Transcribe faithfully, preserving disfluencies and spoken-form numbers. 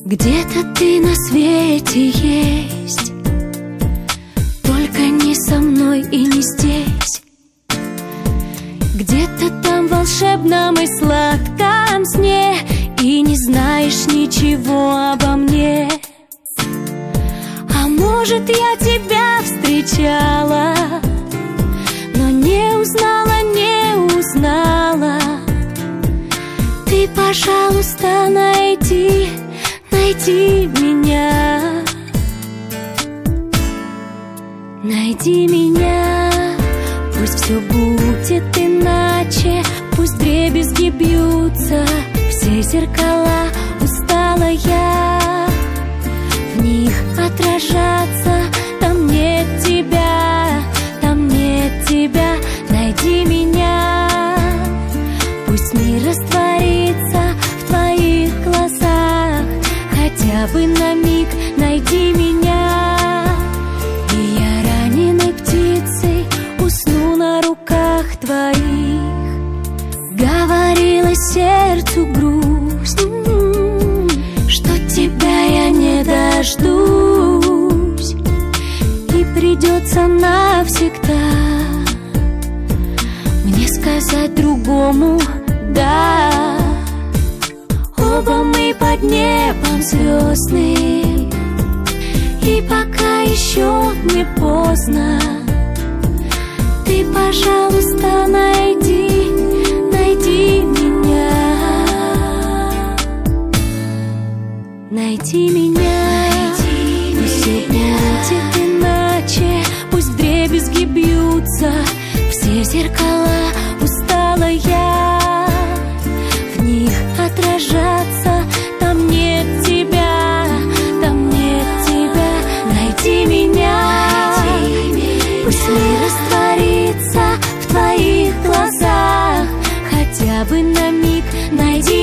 Где-то ты на свете есть, только не со мной и не здесь. Где-то там в волшебном и сладком сне, и не знаешь ничего обо мне. А может, я тебя встречала, но не узнала, не узнала. Ты, пожалуйста, найди, найди меня. Найди меня. Пусть все будет иначе, пусть вдребезги бьются все зеркала. Устала я в них отражаться. Там нет тебя, там нет тебя. Найди меня. Пусть мир растворится в твоих глазах. Хотя бы на миг найди меня. И я раненой птицей усну на руках твоих. Говорила сердцу грусть, что тебя я не дождусь. И придется навсегда мне сказать другому да. Оба мы под небом звездным, и пока еще не поздно. Ты, пожалуйста, найди, найди меня. Найди меня. Пусть все будет иначе, пусть вдребезги бьются все зеркала. Устала я в них отражаться. Там нет тебя, там нет тебя. Найди меня. Пусть мир растворится в твоих глазах. Хотя бы на миг найди